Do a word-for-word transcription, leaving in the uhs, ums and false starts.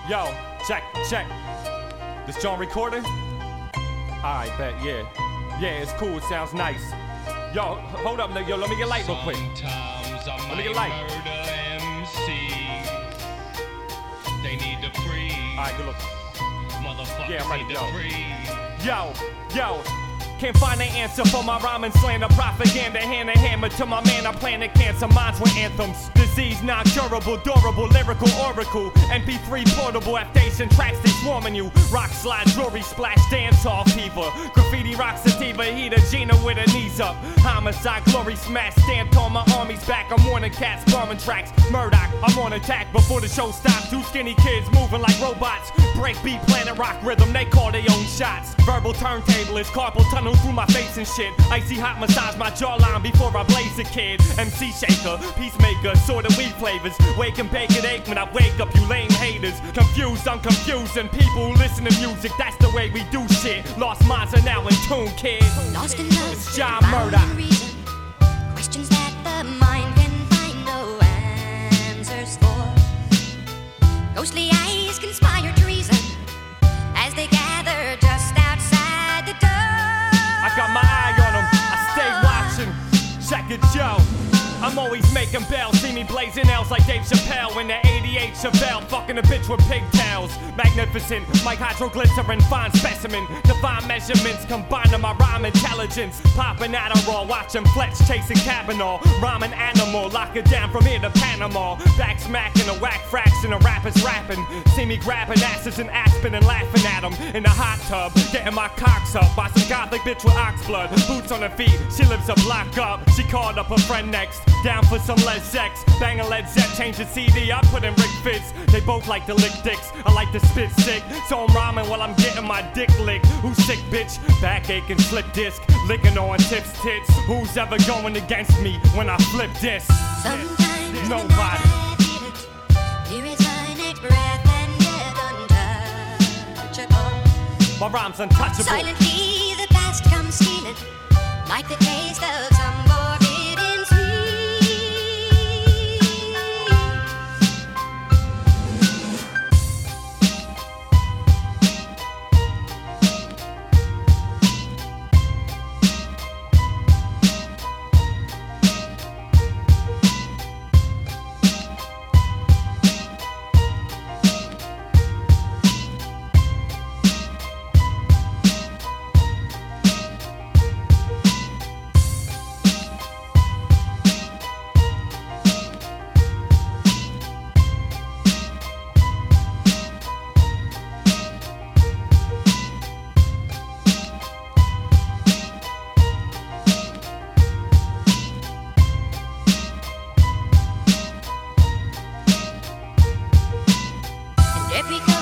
Yo, check, check. This John recording? Alright, bet, yeah. Yeah, it's cool, it sounds nice. Yo, hold up, yo, let me get light real quick. Let me get light. M Cs. They need to freeze. Alright, good look. Motherfuckers Yeah, I'm ready, need yo. to freeze. Yo, yo. Can't find an answer for my rhyming slander. Propaganda, hand to hammer to my man. I plan to cancer minds with anthems. Disease not curable, durable, lyrical oracle. M P three portable, F-Station tracks, they swarming you. Rock slide, jewelry splash, dance off fever. Graffiti rock sativa, heater, Gina with her knees up. Homicide, glory smash, stamped on my army's back. I'm warning cats, bombing tracks. Murdoch, I'm on attack before the show stops. Two skinny kids moving like robots. Breakbeat, planet rock rhythm, they call their own shots. Verbal turntablist, carpal tunnel through my face and shit. Icy hot massage my jawline before I blaze a kid. M C shaker, peacemaker, sort of weed flavors. Wake and bake and ache when I wake up, you lame haters. Confused, I'm confusing people who listen to music. That's the way we do shit. Lost minds are now in tune, kid. Lost in love, It's John without Murdoch. reason. Questions that the mind can find no answers for. Ghostly eyes conspire to reason as they gather just outside the door. I got my eye on them, I stay watching. Check it, yo. I'm always making bail. See me blazing L's like Dave Chappelle in the eighty-eight Chevelle. Fucking a bitch with pigtails. Magnificent, like hydroglycerin, fine specimen. Divine measurements combining my rhyme intelligence. Popping Adderall, watching Fletch chasing Kavanaugh. Rhyming animal, lock it down from here to Panama. Back smacking a whack fraction, a rapper's rapping. See me grabbing asses and Aspen and laughing at them. In the hot tub, getting my cocks up by some gothic bitch with ox blood. Boots on her feet, she lives a block up. She called up her friend next. Down for some Led Zex, bang a Led Zepp, change the C D, I put in Rick Fitz. They both like to lick dicks, I like to spit sick. So I'm rhyming while I'm getting my dick licked. Who's sick, bitch? Backache and slip disc, licking on tips, tits. Who's ever going against me when I flip this? Sometimes Nobody. I feel it. Here is my next breath and yet untouchable. My rhyme's untouchable. Silently the past comes stealing, like the taste of some forbidden sweet. It becomes